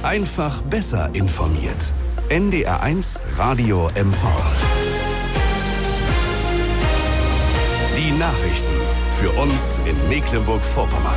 Einfach besser informiert. NDR1 Radio MV. Die Nachrichten für uns in Mecklenburg-Vorpommern.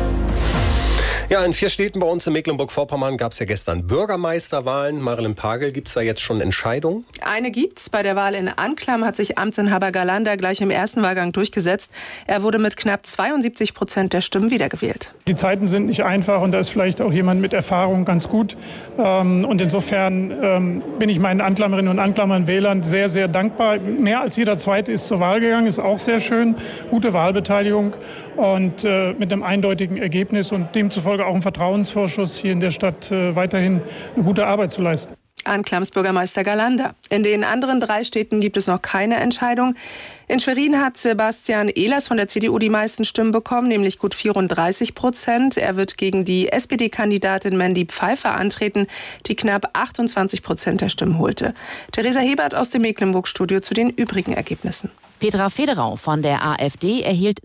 Ja, in 4 Städten bei uns in Mecklenburg-Vorpommern gab es ja gestern Bürgermeisterwahlen. Marilyn Pagel, gibt es da jetzt schon Entscheidungen? Eine gibt's. Bei der Wahl in Anklam hat sich Amtsinhaber Galanda gleich im ersten Wahlgang durchgesetzt. Er wurde mit knapp 72% der Stimmen wiedergewählt. Die Zeiten sind nicht einfach und da ist vielleicht auch jemand mit Erfahrung ganz gut. Und insofern bin ich meinen Anklamerinnen und Anklamern Wählern sehr, sehr dankbar. Mehr als jeder Zweite ist zur Wahl gegangen, ist auch sehr schön. Gute Wahlbeteiligung und mit einem eindeutigen Ergebnis und demzufolge auch ein Vertrauensvorschuss, hier in der Stadt weiterhin eine gute Arbeit zu leisten. Anklams Bürgermeister Galanda. In den anderen 3 Städten gibt es noch keine Entscheidung. In Schwerin hat Sebastian Ehlers von der CDU die meisten Stimmen bekommen, nämlich gut 34%. Er wird gegen die SPD-Kandidatin Mandy Pfeiffer antreten, die knapp 28% der Stimmen holte. Theresa Hebert aus dem Mecklenburg-Studio zu den übrigen Ergebnissen. Petra Federau von der AfD erhielt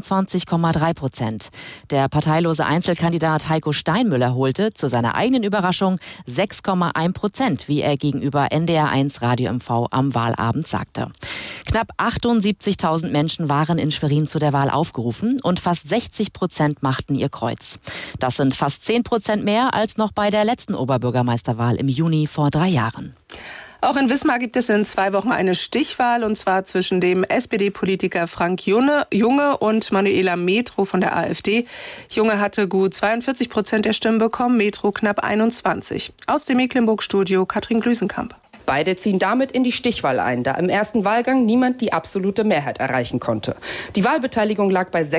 26,3%. Der parteilose Einzelkandidat Heiko Steinmüller holte zu seiner eigenen Überraschung 6,1%, wie er gegenüber NDR1 Radio MV am Wahlabend sagte. Knapp 78.000 Menschen waren in Schwerin zu der Wahl aufgerufen und fast 60% machten ihr Kreuz. Das sind fast 10% mehr als noch bei der letzten Oberbürgermeisterwahl im Juni vor 3 Jahren. Auch in Wismar gibt es in 2 Wochen eine Stichwahl, und zwar zwischen dem SPD-Politiker Frank Junge und Manuela Metro von der AfD. Junge hatte gut 42% der Stimmen bekommen, Metro knapp 21%. Aus dem Mecklenburg-Studio Katrin Glüsenkamp. Beide ziehen damit in die Stichwahl ein, da im ersten Wahlgang niemand die absolute Mehrheit erreichen konnte. Die Wahlbeteiligung lag bei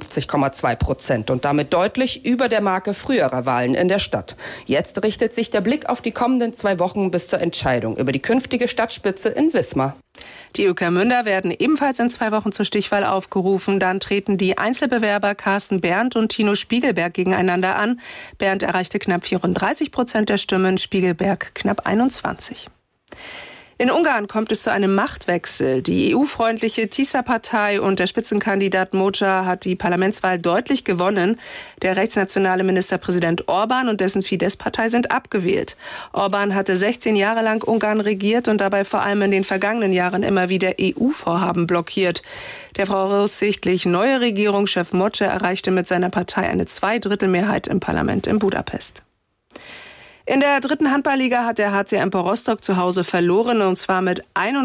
56,2% und damit deutlich über der Marke früherer Wahlen in der Stadt. Jetzt richtet sich der Blick auf die kommenden 2 Wochen bis zur Entscheidung über die künftige Stadtspitze in Wismar. Die Ueckermünder werden ebenfalls in 2 Wochen zur Stichwahl aufgerufen. Dann treten die Einzelbewerber Carsten Berndt und Tino Spiegelberg gegeneinander an. Berndt erreichte knapp 34% der Stimmen, Spiegelberg knapp 21%. In Ungarn kommt es zu einem Machtwechsel. Die EU-freundliche TISA-Partei und der Spitzenkandidat Mocha hat die Parlamentswahl deutlich gewonnen. Der rechtsnationale Ministerpräsident Orban und dessen Fidesz-Partei sind abgewählt. Orban hatte 16 Jahre lang Ungarn regiert und dabei vor allem in den vergangenen Jahren immer wieder EU-Vorhaben blockiert. Der voraussichtlich neue Regierungschef Mocha erreichte mit seiner Partei eine 2/3 im Parlament in Budapest. In der 3. Handballliga hat der HC Empor Rostock zu Hause verloren, und zwar mit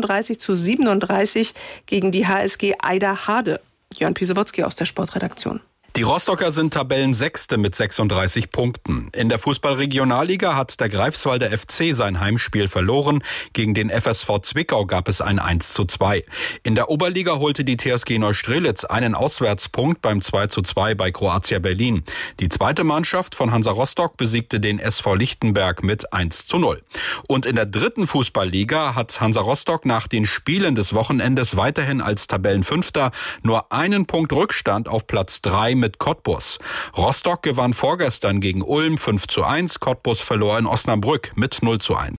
31:37 gegen die HSG Eider Hade. Jörn Pisewotzki aus der Sportredaktion. Die Rostocker sind Tabellensechste mit 36 Punkten. In der Fußball-Regionalliga hat der Greifswalder FC sein Heimspiel verloren. Gegen den FSV Zwickau gab es ein 1:2. In der Oberliga holte die TSG Neustrelitz einen Auswärtspunkt beim 2:2 bei Croatia Berlin. Die zweite Mannschaft von Hansa Rostock besiegte den SV Lichtenberg mit 1:0. Und in der 3. Fußballliga hat Hansa Rostock nach den Spielen des Wochenendes weiterhin als Tabellenfünfter nur einen Punkt Rückstand auf Platz 3 mit Cottbus. Rostock gewann vorgestern gegen Ulm 5:1, Cottbus verlor in Osnabrück mit 0:1.